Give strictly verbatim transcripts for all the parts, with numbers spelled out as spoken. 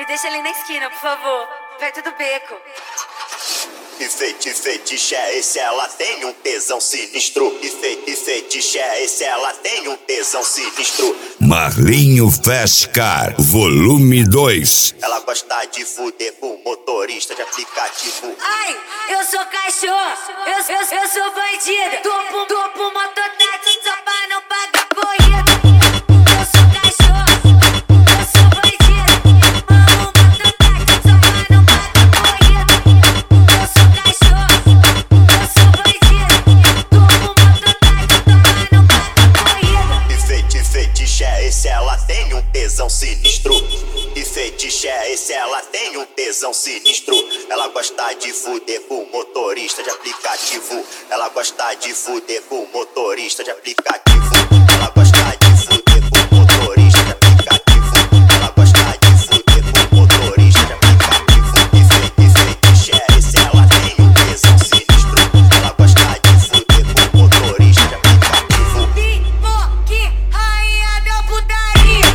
deixa ali na esquina, por favor, perto do beco. E feiti, fetiche é esse, ela tem um tesão sinistro. E feiti, fetiche é esse, ela tem um tesão sinistro. Marlinho Fast Car, volume dois. Ela gosta de fuder com motorista de aplicativo. Ai, eu sou cachorro, eu, eu, eu sou bandida. Topo, topo, mototáxi só pra não pagar corrida. Eu sou cachorro, eu sou bandida. Amo mototáxi só pra não pagar corrida. Eu sou cachorro, eu sou bandida. Topo, mototáxi só pra não pagar corrida. E feiti, fetiche é esse, ela tem um tesão sinistro. E fetiche é esse, ela tem um tesão sinistro. Ela gosta de fuder com motorista de aplicativo. Ela gosta de fuder com motorista de aplicativo. Ela gosta de fuder com motorista de aplicativo. Ela gosta de fuder com motorista de aplicativo. E feiti, fetiche é esse, ela tem um tesão sinistro. Ela gosta de fuder com motorista de aplicativo. Pipoque, rainha da putaria.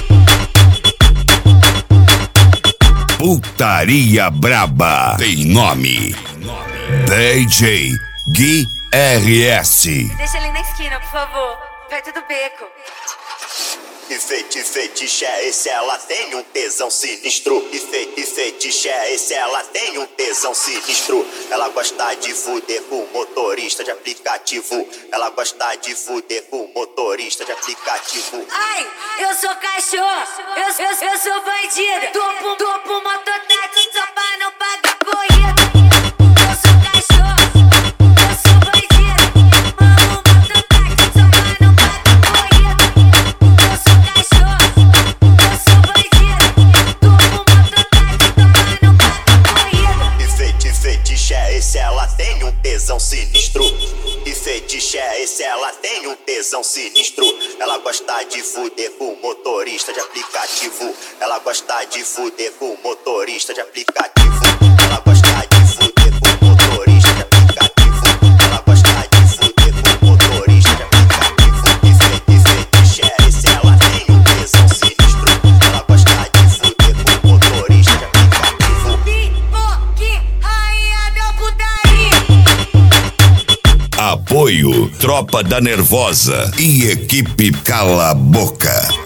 Putaria Braba tem nome. D J Gui R S. Deixa ali na esquina, por favor, perto do beco. E feiti, fetiche é esse, ela tem um tesão sinistro. E feiti, fetiche é esse, ela tem um tesão sinistro. Ela gosta de fuder com motorista de aplicativo. Ela gosta de fuder com motorista de aplicativo. Ai, eu sou cachorro, eu, eu, eu sou bandida. Topo, topo, mototáxi só pra não pagar corrida. Eu sou cachorro, eu sou bandida. Amo mototáxi só pra não pagar corrida. Eu sou cachorro, eu sou bandida. Topo, mototáxi só pra não pagar corrida. E feiti, fetiche é esse, ela tem um tesão sinistro. E fetiche é esse, ela tem um tesão sinistro. Ela gosta de fuder com motorista de aplicativo. Ela gosta de fuder com motorista de aplicativo. Ela gosta de fuder com motorista de aplicativo. Ela gosta de fuder com motorista de aplicativo. E feiti, fetiche é esse, ela tem um tesão sinistro. Ela gosta de fuder com motorista de aplicativo. Pipoque, rainha da putaria. Apoio Tropa da Nervosa e equipe Cala a Boca.